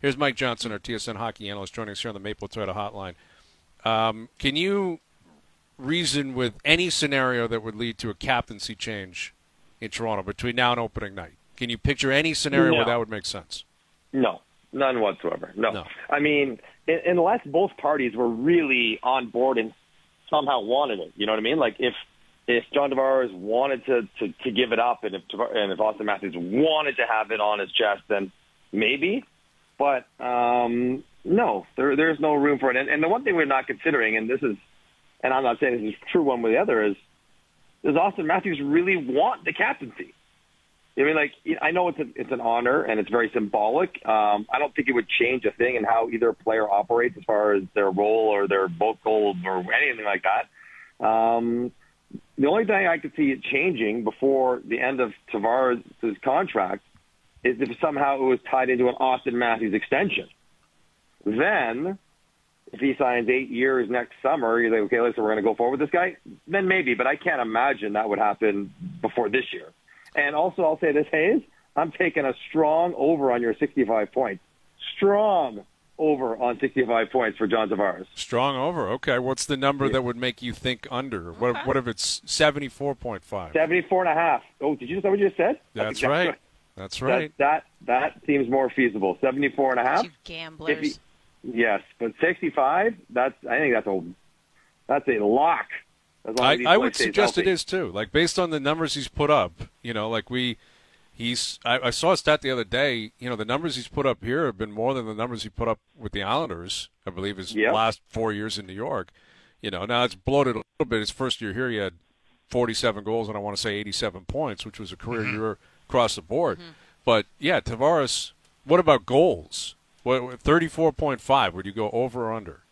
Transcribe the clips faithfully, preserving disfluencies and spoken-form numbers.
Here's Mike Johnson, our T S N hockey analyst, joining us here on the Maple Toyota Hotline. Um, can you reason with any scenario that would lead to a captaincy change in Toronto between now and opening night? Can you picture any scenario no. where that would make sense? No, none whatsoever. No. no. I mean, unless both parties were really on board and somehow wanted it. You know what I mean? Like if if John Tavares wanted to, to, to give it up and if and if Austin Matthews wanted to have it on his chest, then maybe. But um, no, there there's no room for it. And, and the one thing we're not considering, and this is, and I'm not saying this is true one way or the other, is does Austin Matthews really want the captaincy? I mean, like, I know it's a, it's an honor and it's very symbolic. Um, I don't think it would change a thing in how either player operates as far as their role or their vocal or anything like that. Um, the only thing I could see it changing before the end of Tavares' contract is if somehow it was tied into an Austin Matthews extension. Then, if he signs eight years next summer, you're like, okay, listen, we're going to go forward with this guy? Then maybe, but I can't imagine that would happen before this year. And also, I'll say this, Hayes, I'm taking a strong over on your sixty-five points. Strong over on sixty-five points for John Tavares. Strong over. Okay. What's the number yeah. that would make you think under? Okay. What, what if it's seventy-four point five? seventy-four and a half. Oh, did you just know what you just said? That's, That's exactly right. right. That's right. That, that that seems more feasible. seventy-four and a half. You gamblers. He, yes, but sixty-five, that's I think that's a that's a lock. I, I would suggest healthy. It is too. Like based on the numbers he's put up, you know, like we, he's. I, I saw a stat the other day. You know, the numbers he's put up here have been more than the numbers he put up with the Islanders. I believe his yep. last four years in New York. You know, now it's bloated a little bit. His first year here, he had forty-seven goals and I want to say eighty-seven points, which was a career mm-hmm. year across the board. Mm-hmm. But yeah, Tavares. What about goals? What thirty-four point five? Would you go over or under?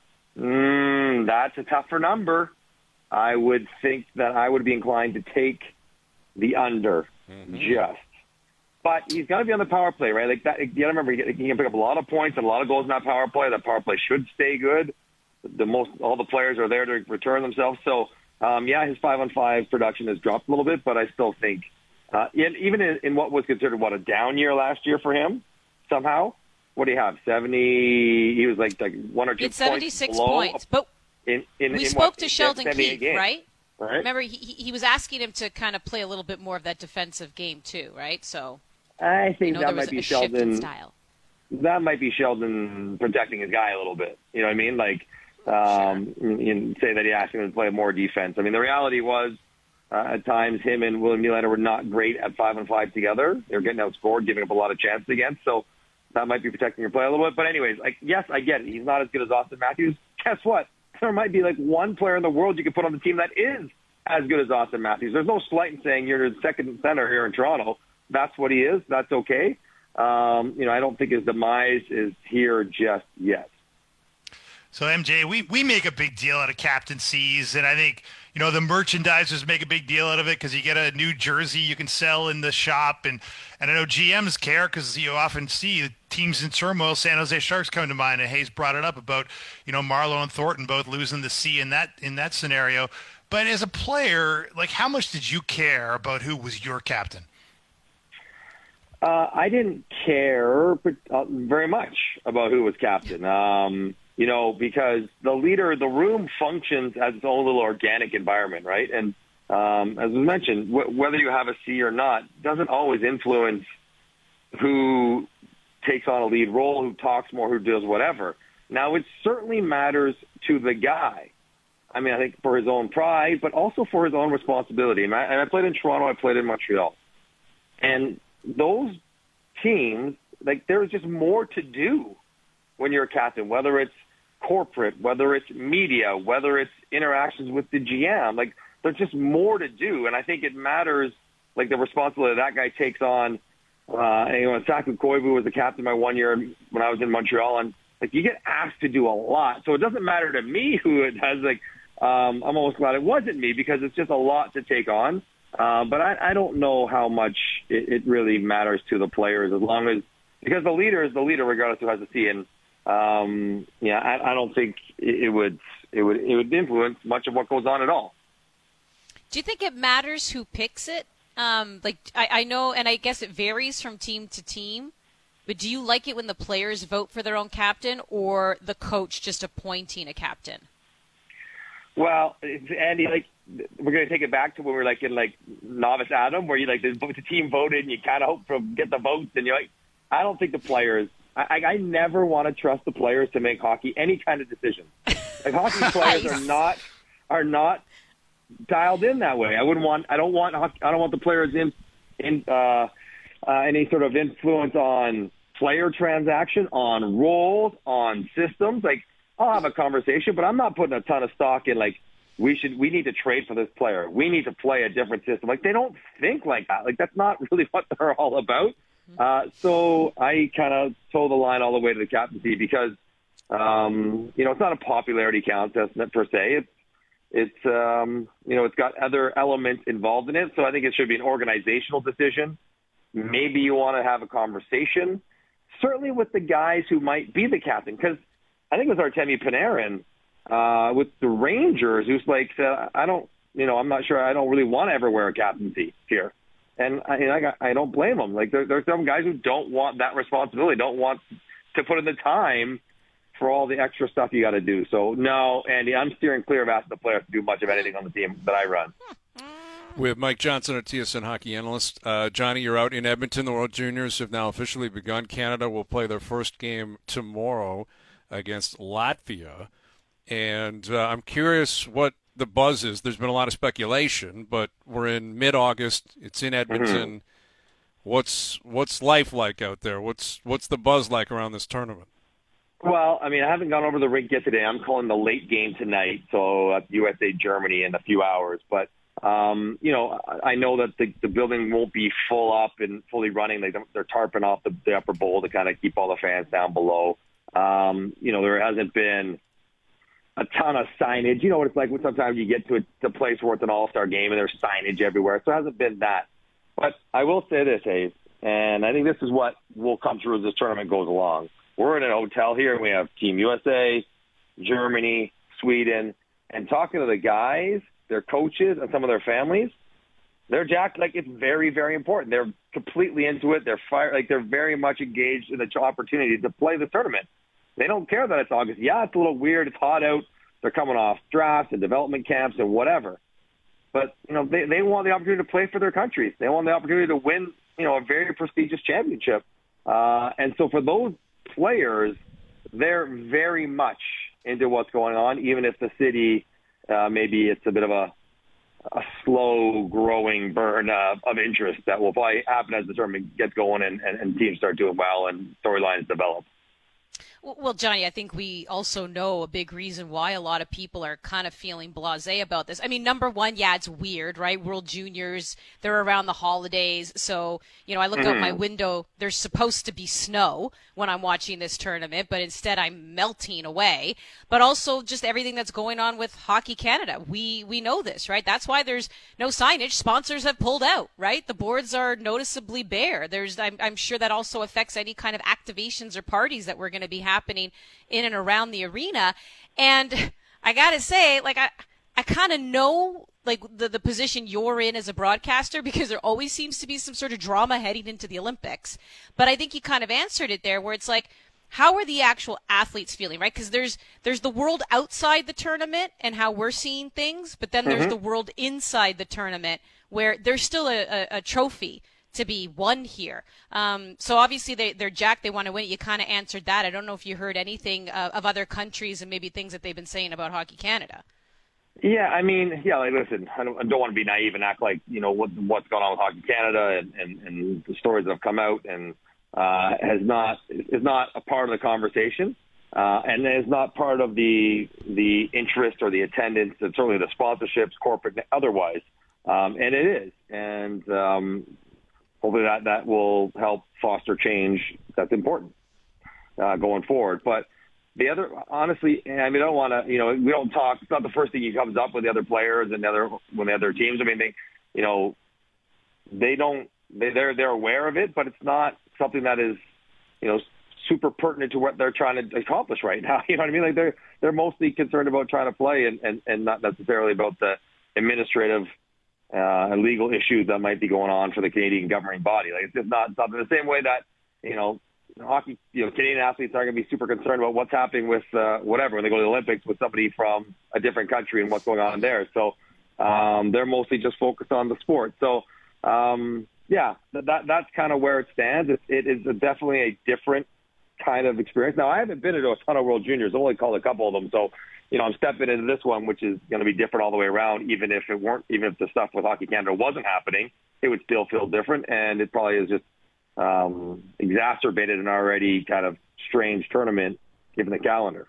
Mm, that's a tougher number. I would think that I would be inclined to take the under, mm-hmm. just. But he's got to be on the power play, right? Like that. You got to remember, he can pick up a lot of points and a lot of goals in that power play. That power play should stay good. The most, all the players are there to return themselves. So, um, yeah, his five-on-five production has dropped a little bit, but I still think, uh, in, even in, in what was considered what a down year last year for him, somehow, what do you have? Seventy? He was like like one or two. It's seventy-six points, points, but. In, in, we in spoke what, to Sheldon Keefe, right? right? Remember, he he was asking him to kind of play a little bit more of that defensive game too, right? So I think you know, that might be Sheldon. Style. That might be Sheldon protecting his guy a little bit. You know what I mean? Like, um, sure. you say that he asked him to play more defense. I mean, the reality was uh, at times him and William Nylander were not great at five and five together. They were getting outscored, giving up a lot of chances against. So that might be protecting your play a little bit. But anyways, like yes, I get it. He's not as good as Austin Matthews. Guess what? There might be like one player in the world you could put on the team that is as good as Austin Matthews. There's no slight in saying you're the second center here in Toronto. That's what he is. That's okay. Um, you know, I don't think his demise is here just yet. So, M J, we, we make a big deal out of captaincies, and I think, you know, the merchandisers make a big deal out of it because you get a new jersey you can sell in the shop, and, and I know G Ms care because you often see teams in turmoil. San Jose Sharks come to mind, and Hayes brought it up about, you know, Marleau and Thornton both losing the C in that in that scenario. But as a player, like, how much did you care about who was your captain? Uh, I didn't care uh, very much about who was captain. Um You know, because the leader of the room functions as its own little organic environment, right? And um, as was mentioned, wh- whether you have a C or not doesn't always influence who takes on a lead role, who talks more, who does whatever. Now, it certainly matters to the guy. I mean, I think for his own pride, but also for his own responsibility. And I, and I played in Toronto, I played in Montreal. And those teams, like, there's just more to do when you're a captain, whether it's corporate, whether it's media, whether it's interactions with the G M. Like, there's just more to do. And I think it matters, like, the responsibility that guy takes on. Uh, you know, Saku Koivu was the captain my one year when I was in Montreal. And, like, you get asked to do a lot. So it doesn't matter to me who it has. Like, um, I'm almost glad it wasn't me because it's just a lot to take on. Uh, but I, I don't know how much it, it really matters to the players as long as – because the leader is the leader regardless of who has a C. And, Um, yeah, I, I don't think it would it would it would influence much of what goes on at all. Do you think it matters who picks it? Um, like I, I know, and I guess it varies from team to team. but do you like it when the players vote for their own captain or the coach just appointing a captain? Well, Andy, like, we're going to take it back to when we were like in like novice Adam, where you like the, the team voted and you kind of hope to get the votes, and you're like, I don't think the players. I, I never want to trust the players to make hockey any kind of decision. Like hockey players Nice. are not are not dialed in that way. I wouldn't want. I don't want. I don't want the players in in uh, uh, any sort of influence on player transaction, on roles, on systems. Like I'll have a conversation, but I'm not putting a ton of stock in like we should. We need to trade for this player. We need to play a different system. Like they don't think like that. Like that's not really what they're all about. Uh, so I kind of toe the line all the way to the captaincy because, um, you know, it's not a popularity contest per se. It's, it's um, you know, it's got other elements involved in it. So I think it should be an organizational decision. Maybe you want to have a conversation, certainly with the guys who might be the captain. Because I think it was Artemi Panarin uh, with the Rangers who's like, uh, I don't, you know, I'm not sure. I don't really want to ever wear a captaincy here. And I, and I, I don't blame them. Like there, there's some guys who don't want that responsibility, don't want to put in the time for all the extra stuff you got to do. So no, Andy, I'm steering clear of asking the players to do much of anything on the team that I run. We have Mike Johnson, our T S N hockey analyst. Uh, Johnny, you're out in Edmonton. The World Juniors have now officially begun. Canada will play their first game tomorrow against Latvia. And uh, I'm curious what the buzz is. There's been a lot of speculation, but we're in mid-August. It's in Edmonton. Mm-hmm. What's what's life like out there? What's what's the buzz like around this tournament? Well, I mean, I haven't gone over the rink yet today. I'm calling the late game tonight, so uh, U S A Germany in a few hours. But um, you know, I know that the, the building won't be full up and fully running. They they're tarping off the, the upper bowl to kind of keep all the fans down below. Um, you know, there hasn't been a ton of signage. You know what it's like when sometimes you get to a, a place where it's an all-star game and there's signage everywhere. So it hasn't been that. But I will say this, Hayes, and I think this is what will come through as this tournament goes along. We're in a hotel here, and we have Team U S A, Germany, Sweden, and talking to the guys, their coaches, and some of their families, they're jacked like it's very, very important. They're completely into it. They're fire, like they're very much engaged in the opportunity to play the tournament. They don't care that it's August. Yeah, it's a little weird. It's hot out. They're coming off drafts and development camps and whatever. But, you know, they, they want the opportunity to play for their countries. They want the opportunity to win, you know, a very prestigious championship. Uh, and so for those players, they're very much into what's going on, even if the city, uh, maybe it's a bit of a, a slow-growing burn uh, of interest that will probably happen as the tournament gets going and, and, and teams start doing well and storylines develop. Well, Johnny, I think we also know a big reason why a lot of people are kind of feeling blasé about this. I mean, number one, yeah, it's weird, right? World Juniors, they're around the holidays. So, you know, I look mm-hmm. out my window, there's supposed to be snow when I'm watching this tournament, but instead I'm melting away. But also just everything that's going on with Hockey Canada. We we know this, right? That's why there's no signage. Sponsors have pulled out, right? The boards are noticeably bare. There's, I'm, I'm sure that also affects any kind of activations or parties that we're going to be happening in and around the arena. And I gotta say, like, I, I kind of know, like, the, the position you're in as a broadcaster, because there always seems to be some sort of drama heading into the Olympics. But I think you kind of answered it there, where it's like, how are the actual athletes feeling, right? Because there's there's the world outside the tournament and how we're seeing things, but then there's mm-hmm. the world inside the tournament where there's still a, a, a trophy to be won here. Um, so obviously they, they're jacked. They want to win it. You kind of answered that. I don't know if you heard anything uh, of other countries and maybe things that they've been saying about Hockey Canada. Yeah, I mean, yeah, like, listen, I don't, I don't want to be naive and act like, you know, what, what's going on with Hockey Canada and, and, and the stories that have come out and uh, has not is not a part of the conversation. Uh, and is not part of the the interest or the attendance and certainly the sponsorships, corporate, otherwise. Um, and it is. And, um, hopefully that, that will help foster change that's important uh, going forward. But the other, honestly, I mean, I don't want to, you know, we don't talk, it's not the first thing he comes up with the other players and the other, when the other teams, I mean, they, you know, they don't, they, they're, they're aware of it, but it's not something that is, you know, super pertinent to what they're trying to accomplish right now. You know what I mean? Like they're, they're mostly concerned about trying to play and, and, and not necessarily about the administrative Uh, legal issues that might be going on for the Canadian governing body. Like it's just not something the same way that, you know, hockey, you know, Canadian athletes aren't going to be super concerned about what's happening with uh, whatever when they go to the Olympics with somebody from a different country and what's going on there. So um, they're mostly just focused on the sport. So um, yeah, that that's kind of where it stands. It, it is a, definitely a different kind of experience. Now, I haven't been to a ton of World Juniors. I've only called a couple of them. So, you know, I'm stepping into this one, which is going to be different all the way around. Even if it weren't, even if the stuff with Hockey Canada wasn't happening, it would still feel different. And it probably is just um, exacerbated an already kind of strange tournament given the calendar.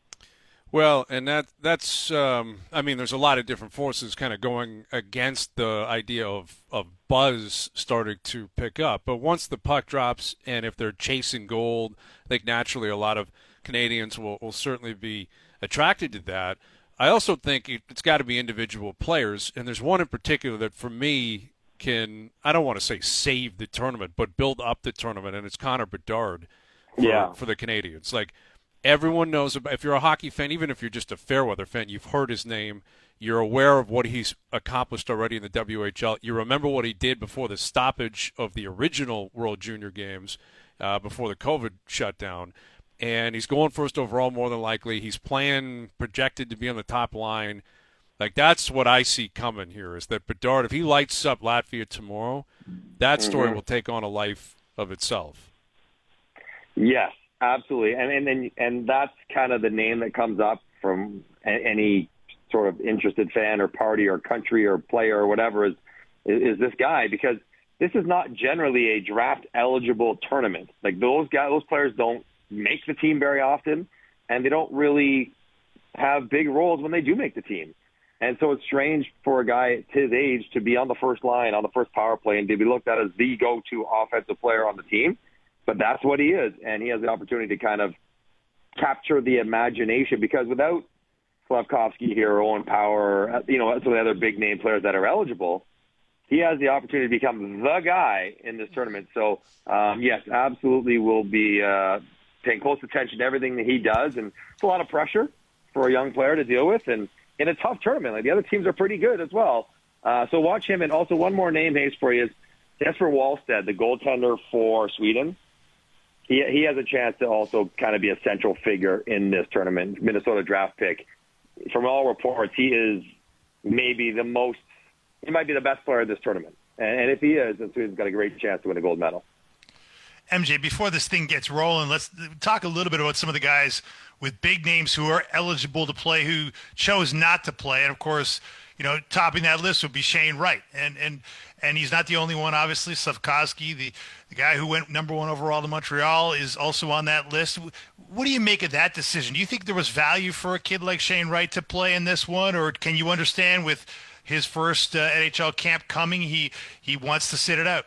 Well, and that that's, um, I mean, there's a lot of different forces kind of going against the idea of, of buzz starting to pick up. But once the puck drops and if they're chasing gold, I think naturally a lot of Canadians will, will certainly be attracted to that. I also think it, it's got to be individual players, and there's one in particular that for me can, I don't want to say save the tournament, but build up the tournament, and it's Connor Bedard for, yeah. for the Canadians. Like, everyone knows about, if you're a hockey fan, even if you're just a Fairweather fan, you've heard his name. You're aware of what he's accomplished already in the W H L. You remember what he did before the stoppage of the original World Junior Games, uh, before the COVID shutdown. And he's going first overall more than likely. He's playing, projected to be on the top line. Like, that's what I see coming here, is that Bedard, if he lights up Latvia tomorrow, that story mm-hmm. will take on a life of itself. Yes. Absolutely, and and and, and that's kind of the name that comes up from any sort of interested fan or party or country or player or whatever is is this guy, because this is not generally a draft eligible tournament. Like those guys, those players don't make the team very often, and they don't really have big roles when they do make the team. And so it's strange for a guy at his age to be on the first line, on the first power play, and to be looked at as the go-to offensive player on the team. But that's what he is, and he has the opportunity to kind of capture the imagination, because without Slafkovsky here or Owen Power, you know, some of the other big-name players that are eligible, he has the opportunity to become the guy in this tournament. So, um, yes, absolutely will be uh, paying close attention to everything that he does, and it's a lot of pressure for a young player to deal with, and in a tough tournament. Like, the other teams are pretty good as well. Uh, so watch him, and also one more name, Hayes, for you is Jesper Wallstedt, the goaltender for Sweden. He he has a chance to also kind of be a central figure in this tournament. Minnesota draft pick. From all reports, he is maybe the most, he might be the best player of this tournament. And if he is, then Sweden's got a great chance to win a gold medal. M J, before this thing gets rolling, let's talk a little bit about some of the guys with big names who are eligible to play, who chose not to play. And, of course, you know, topping that list would be Shane Wright. And and and he's not the only one, obviously. Slafkovsky, the, the guy who went number one overall to Montreal, is also on that list. What do you make of that decision? Do you think there was value for a kid like Shane Wright to play in this one? Or can you understand with his first uh, N H L camp coming, he, he wants to sit it out?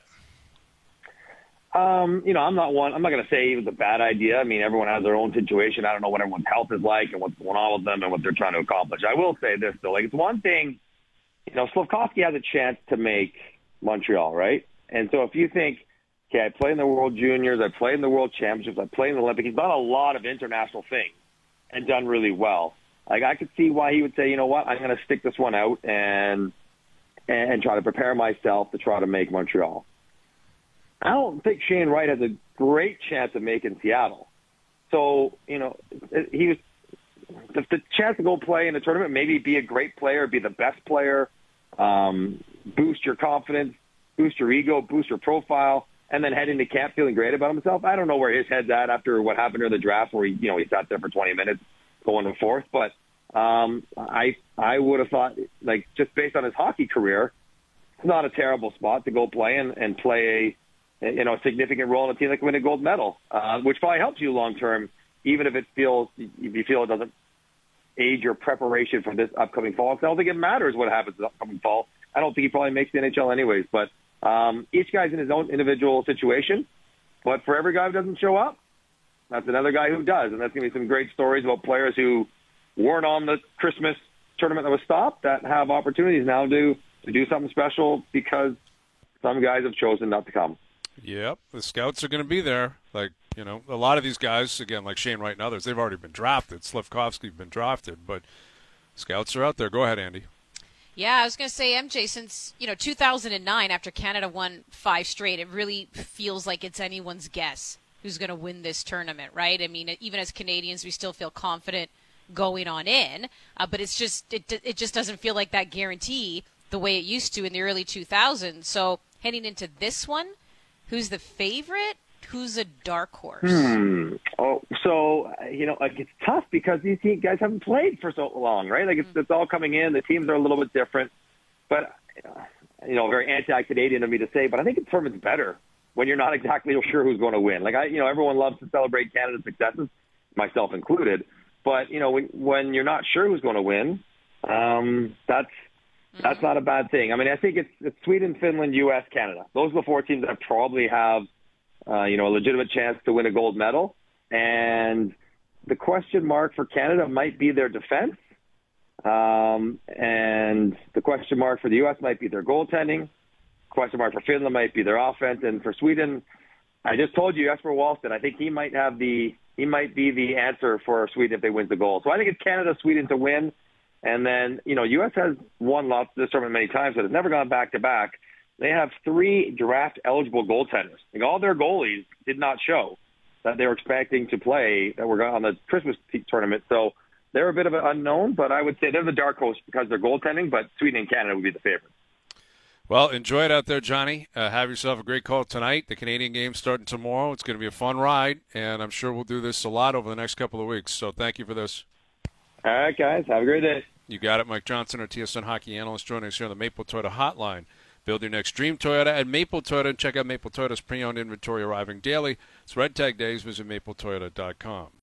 Um, you know, I'm not one. I'm not going to say it was a bad idea. I mean, everyone has their own situation. I don't know what everyone's health is like and what's going on with them and what they're trying to accomplish. I will say this though: like, it's one thing, you know, Slafkovsky has a chance to make Montreal, right? And so if you think, okay, I played in the World Juniors, I played in the World Championships, I played in the Olympics. He's done a lot of international things and done really well. Like, I could see why he would say, you know what, I'm going to stick this one out and and try to prepare myself to try to make Montreal. I don't think Shane Wright has a great chance of making Seattle. So, you know, he was the, the chance to go play in the tournament, maybe be a great player, be the best player, um, boost your confidence, boost your ego, boost your profile, and then head into camp feeling great about himself. I don't know where his head's at after what happened during the draft, where he, you know, he sat there for twenty minutes going and forth. But um, I I would have thought, like, just based on his hockey career, it's not a terrible spot to go play and, and play a, you know, a significant role in a team that can win a gold medal, uh, which probably helps you long term, even if it feels if you feel it doesn't aid your preparation for this upcoming fall. Because I don't think it matters what happens this upcoming fall. I don't think he probably makes the N H L anyways. But um, each guy's in his own individual situation. But for every guy who doesn't show up, that's another guy who does. And that's going to be some great stories about players who weren't on the Christmas tournament that was stopped that have opportunities now to, to do something special because some guys have chosen not to come. Yep, the scouts are going to be there. Like, you know, a lot of these guys, again, like Shane Wright and others, they've already been drafted. Slafkovsky's been drafted, but scouts are out there. Go ahead, Andy. Yeah, I was going to say, M J, since, you know, two thousand nine, after Canada won five straight, it really feels like it's anyone's guess who's going to win this tournament, right? I mean, even as Canadians, we still feel confident going on in, uh, but it's just it it just doesn't feel like that guarantee the way it used to in the early two thousands. So heading into this one, who's the favorite? Who's a dark horse? Hmm. Oh, so you know, like it's tough because these team guys haven't played for so long, right? Like it's, mm-hmm. it's all coming in. The teams are a little bit different, but you know, very anti-Canadian of me to say, but I think the tournament's better when you're not exactly sure who's going to win. Like I, you know, everyone loves to celebrate Canada's successes, myself included. But you know, when when you're not sure who's going to win, um, that's mm-hmm. that's not a bad thing. I mean, I think it's, it's Sweden, Finland, U S, Canada. Those are the four teams that probably have. Uh, you know, a legitimate chance to win a gold medal. And the question mark for Canada might be their defense. Um, and the question mark for the U S might be their goaltending. Question mark for Finland might be their offense. And for Sweden, I just told you, Jesper Wallstedt, I think he might have the, he might be the answer for Sweden if they win the gold. So I think it's Canada, Sweden to win. And then, you know, U S has won lots of this tournament many times, but it's never gone back to back. They have three draft-eligible goaltenders. Like all their goalies did not show that they were expecting to play that were on the Christmas tournament. So they're a bit of an unknown, but I would say they're the dark horse because they're goaltending, but Sweden and Canada would be the favorite. Well, enjoy it out there, Johnny. Uh, have yourself a great call tonight. The Canadian game's starting tomorrow. It's going to be a fun ride, and I'm sure we'll do this a lot over the next couple of weeks. So thank you for this. All right, guys. Have a great day. You got it. Mike Johnson, our T S N hockey analyst, joining us here on the Maple Toyota Hotline. Build your next dream Toyota at Maple Toyota and check out Maple Toyota's pre-owned inventory arriving daily. It's Red Tag Days. Visit maple toyota dot com.